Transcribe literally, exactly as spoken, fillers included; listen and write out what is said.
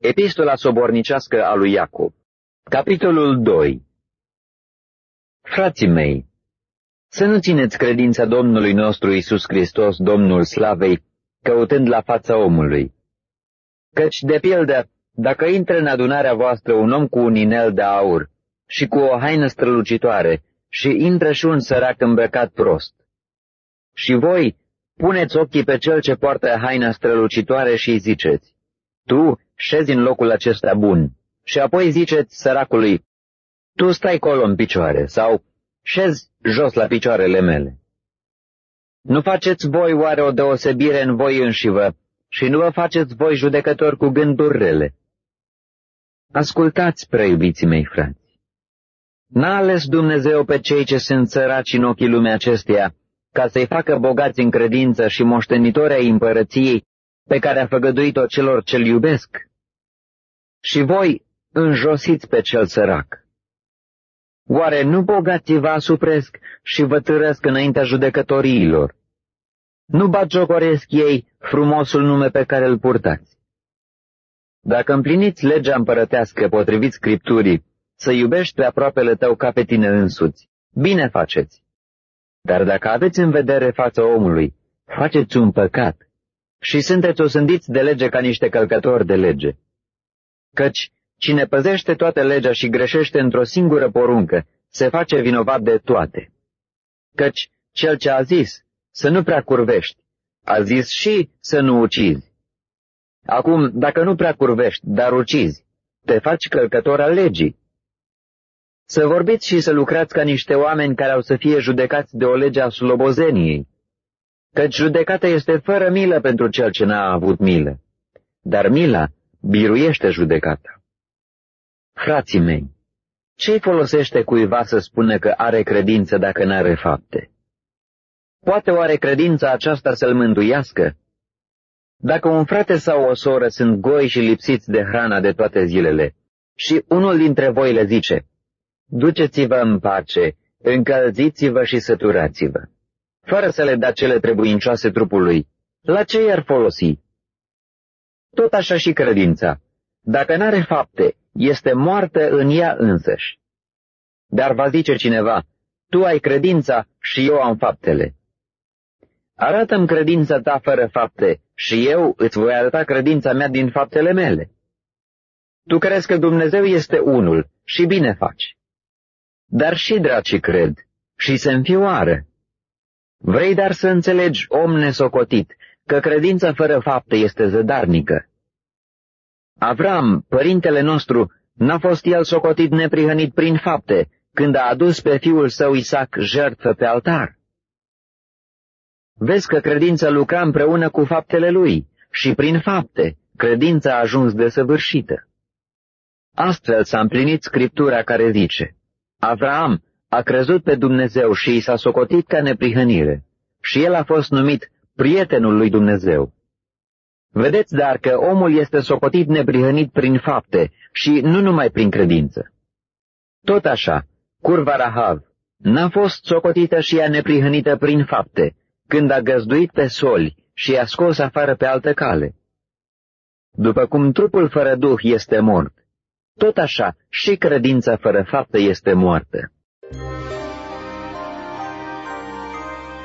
Epistola sobornicească a lui Iacob. Capitolul doi. Frații mei, să nu țineți credința Domnului nostru Iisus Hristos, Domnul Slavei, căutând la fața omului. Căci, de pildă, dacă intră în adunarea voastră un om cu un inel de aur și cu o haină strălucitoare, și intră și un sărac îmbrăcat prost, și voi puneți ochii pe cel ce poartă haina strălucitoare și îi ziceți: tu șezi în locul acesta bun, și apoi ziceți săracului: tu stai colo în picioare, sau șezi jos la picioarele mele. Nu faceți voi oare o deosebire în voi înșivă și nu vă faceți voi judecători cu gânduri rele? Ascultați, preiubiții mei frați. N-a ales Dumnezeu pe cei ce sunt săraci în ochii lumii acesteia, ca să-i facă bogați în credință și moștenitori ai împărăției pe care a făgăduit-o celor ce-L iubesc? Și voi înjosiți pe cel sărac. Oare nu bogații vă asupresc și vă târăsc înaintea judecătoriilor? Nu batjocoresc ei frumosul nume pe care îl purtați? Dacă împliniți legea împărătească potrivit Scripturii, să iubești pe aproapele tău ca pe tine însuți, bine faceți. Dar dacă aveți în vedere fața omului, faceți un păcat și sunteți osândiți de lege ca niște călcători de lege. Căci cine păzește toată legea și greșește într-o singură poruncă, se face vinovat de toate. Căci cel ce a zis să nu prea curvești, a zis și să nu ucizi. Acum, dacă nu prea curvești, dar ucizi, te faci călcător al legii. Să vorbiți și să lucrați ca niște oameni care au să fie judecați de o lege a slobozeniei, căci judecata este fără milă pentru cel ce n-a avut milă, dar mila biruiește judecata. Frații mei, ce-i folosește cuiva să spună că are credință dacă n-are fapte? Poate oare credința aceasta să-l mântuiască? Dacă un frate sau o soră sunt goi și lipsiți de hrana de toate zilele, și unul dintre voi le zice: duceți-vă în pace, încălziți-vă și săturați-vă, fără să le da cele trebuincioase trupului, la ce i-ar folosi? Tot așa și credința, dacă n-are fapte, este moartă în ea însăși. Dar va zice cineva: tu ai credința și eu am faptele. Arată-mi credința ta fără fapte și eu îți voi arăta credința mea din faptele mele. Tu crezi că Dumnezeu este unul și bine faci. Dar și dracii cred și se înfioară. Vrei dar să înțelegi, om nesocotit, că credința fără fapte este zădarnică. Avram, părintele nostru, n-a fost el socotit neprihănit prin fapte, când a adus pe fiul său Isaac jertfă pe altar? Vezi că credința lucra împreună cu faptele lui și prin fapte credința a ajuns desăvârșită. Astfel s-a împlinit Scriptura care zice: Avraam a crezut pe Dumnezeu și i s-a socotit ca neprihănire și el a fost numit prietenul lui Dumnezeu. Vedeți dar că omul este socotit neprihănit prin fapte și nu numai prin credință. Tot așa, curva Rahav n-a fost socotită și ea neprihănită prin fapte, când a găzduit pe soli și i-a scos afară pe altă cale. După cum trupul fără duh este mort, tot așa și credința fără fapte este moartă.